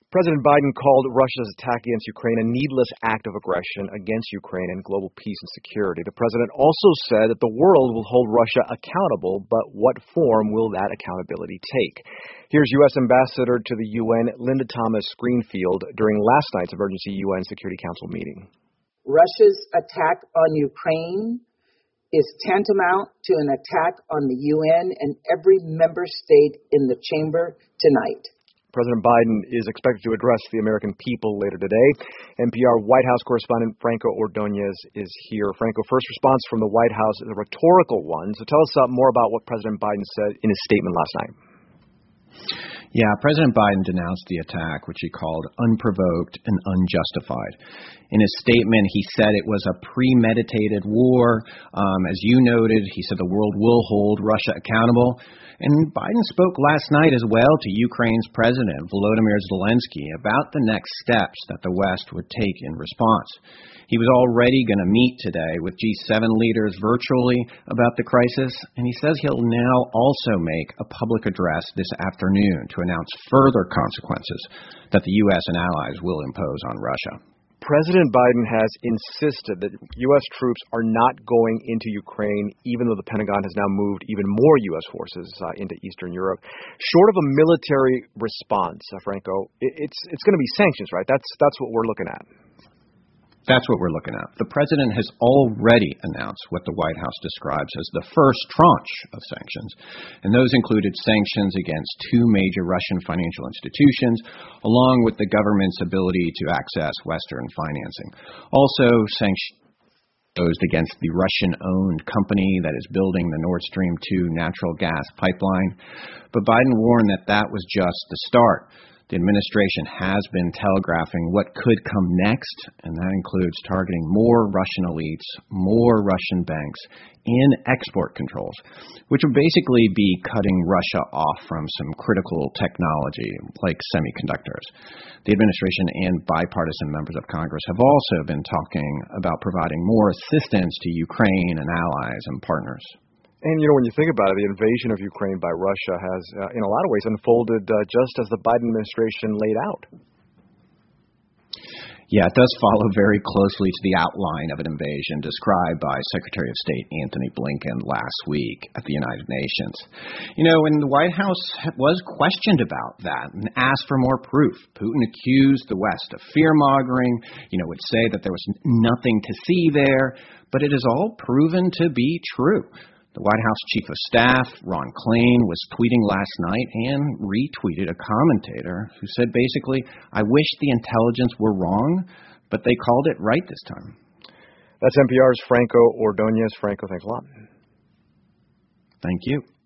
President Biden called Russia's attack against Ukraine a needless act of aggression against Ukraine and global peace and security. The president also said that the world will hold Russia accountable, but what form will that accountability take? Here's U.S. Ambassador to the UN, Linda Thomas-Greenfield, during last night's emergency UN Security Council meeting. Russia's attack on Ukraine is tantamount to an attack on the UN and every member state in the chamber tonight. President Biden is expected to address the American people later today. NPR White House correspondent Franco Ordonez is here. Franco, first response from the White House is a rhetorical one. So tell us more about what President Biden said in his statement last night. Yeah, President Biden denounced the attack, which he called unprovoked and unjustified. In his statement, he said it was a premeditated war. As you noted, he said the world will hold Russia accountable. And Biden spoke last night as well to Ukraine's President, Volodymyr Zelensky, about the next steps that the West would take in response. He was already going to meet today with G7 leaders virtually about the crisis, and he says he'll now also make a public address this afternoon to announce further consequences that the U.S. and allies will impose on Russia. President Biden has insisted that U.S. troops are not going into Ukraine, even though the Pentagon has now moved even more U.S. forces into Eastern Europe. Short of a military response, Franco, it's going to be sanctions, right? That's what we're looking at. That's what we're looking at. The president has already announced what the White House describes as the first tranche of sanctions, and those included sanctions against two major Russian financial institutions, along with the government's ability to access Western financing. Also, sanctions imposed against the Russian-owned company that is building the Nord Stream 2 natural gas pipeline. But Biden warned that that was just the start. The administration has been telegraphing what could come next, and that includes targeting more Russian elites, more Russian banks, and export controls, which would basically be cutting Russia off from some critical technology like semiconductors. The administration and bipartisan members of Congress have also been talking about providing more assistance to Ukraine and allies and partners. And, when you think about it, the invasion of Ukraine by Russia has, in a lot of ways, unfolded just as the Biden administration laid out. Yeah, it does follow very closely to the outline of an invasion described by Secretary of State Antony Blinken last week at the United Nations. And the White House was questioned about that and asked for more proof. Putin accused the West of fear-mongering, would say that there was nothing to see there, but it is all proven to be true. The White House Chief of Staff, Ron Klain, was tweeting last night and retweeted a commentator who said basically, "I wish the intelligence were wrong, but they called it right this time." That's NPR's Franco Ordonez. Franco, thanks a lot. Thank you.